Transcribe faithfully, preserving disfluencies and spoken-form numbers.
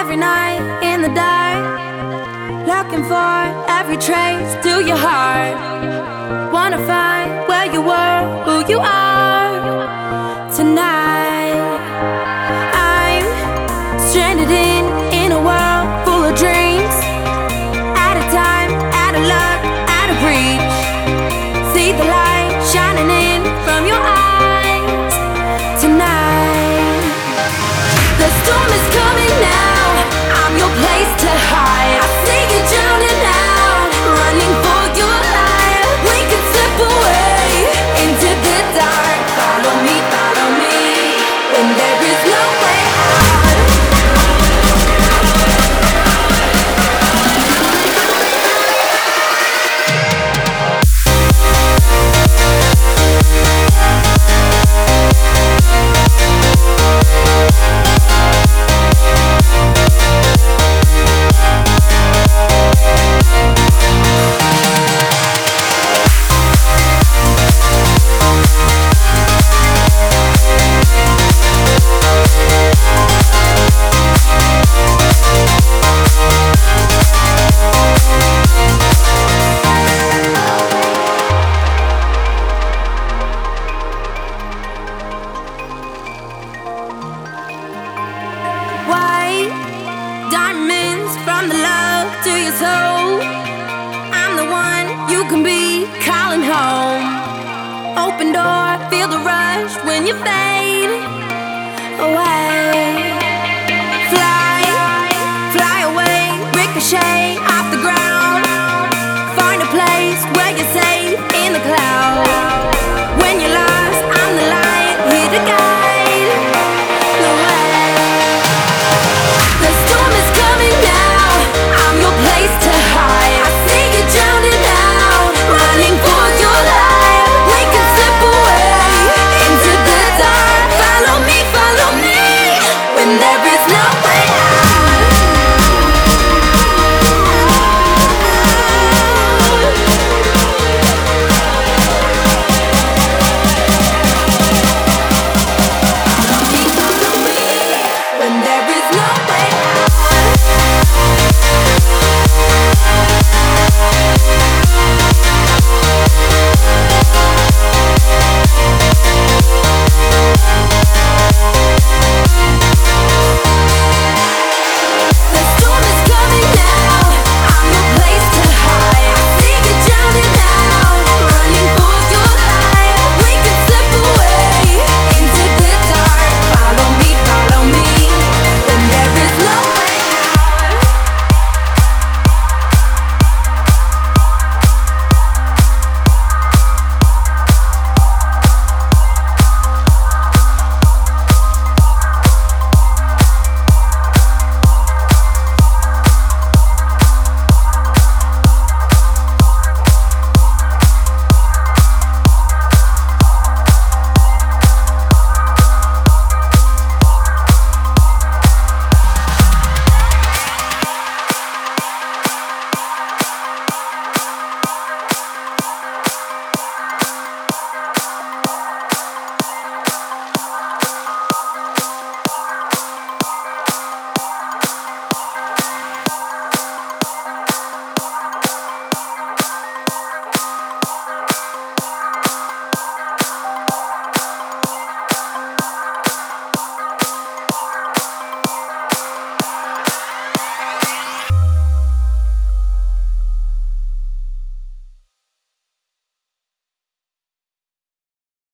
every night in the dark, looking for every trace to your heart. Wanna find where you were, who you are tonight. I'm stranded in, in a world full of dreams. Out of time, out of luck, out of reach. See the light shining in from your eyes tonight. The storm is coming now, I'm your place to hide. I see you drowning out, running for your life. We could slip away into the dark. Follow me, follow me, when there is no way out. White diamonds from the love to your soul. I'm the one you can be calling home. Open door, feel the rush when you fade away.